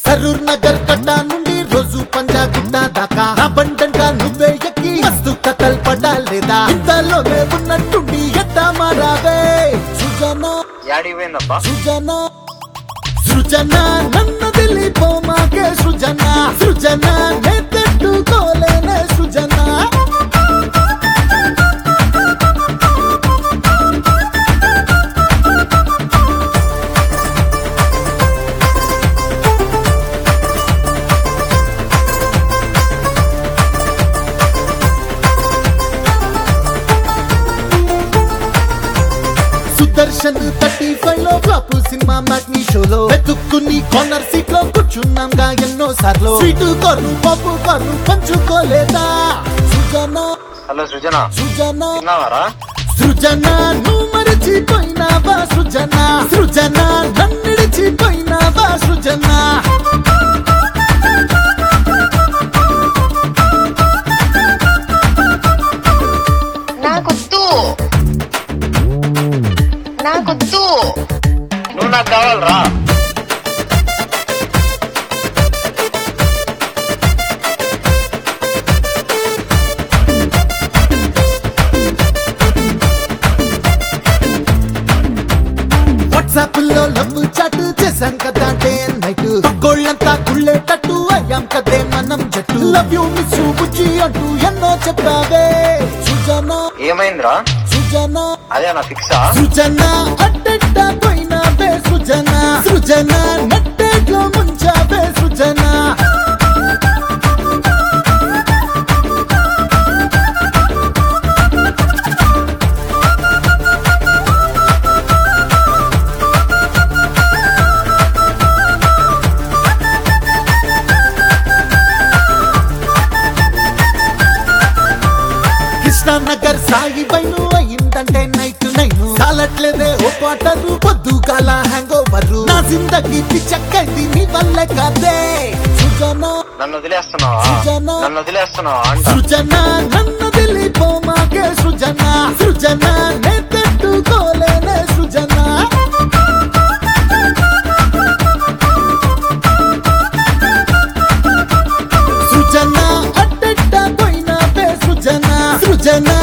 సరూర్ నగర్ కట్ట నుండి రోజు పంజాగుట్ట దాకా నా బండంగా నువ్వే ఎక్కి మస్తు కథల్ పడాలేదా ఇంతలోనే ఉన్నట్టుండి ఎట్టా మారావే సృజన సృజన సృజన నన్ను తెలిపోమాకే సృజన సృజన నే తట్టుకోలేనే సృజన సుదర్శన్ 35 లో ఫ్లాప్ సినిమా మ్యాట్నీ షోలో వెతుక్కుని కార్నర్ సీట్ లో కూర్చున్నాంగా ఎన్నో సార్లు స్వీటు కార్ను పప్పు కార్ను పంచుకోలేదా సృజన హలో సృజన సృజన తిన్నావారా సృజన నువ్వు మరచిపోయినావా సృజన సృజన నన్నిడిచిపోయినావా సృజన నాకొద్దు నువ్వు నాకు కావాలరా వాట్సాప్ లో లవ్ చాట్ చేశాం కదా డే నైట్ గోళ్ళంతా కుళ్ళేటట్టు అయ్యాం కదే మనం జట్టు లవ్ యూ మిస్ యూ బుజ్జి అంటూ ఎన్నో చెప్పావే సృజన ఏమైందిరా సృజన అదే నా ఫిక్సా సృజన అడ్డెట్ట పోయినావే సృజన సృజన నట్టేట్లో ముంచావే సృజన కృష్ణానగర్ సాయి బైను అయిందంటే నైట్ నైను సాలట్లేదే ఓ పాటరు పొద్దుగాల హ్యాంగ్ ఓవర్ నా జిందగీ పిచ్చక్కైంది నీ వల్లే కాదే సృజన నన్ను వదిలేస్తున్నావా సృజన నన్ను వదిలేస్తున్నావా అంట సృజన నన్ను తెలిపోమాకే సృజన సృజన నే తట్టుకోలేనే సృజన సృజన అడ్డెట్ట పోయినావే సృజన సృజన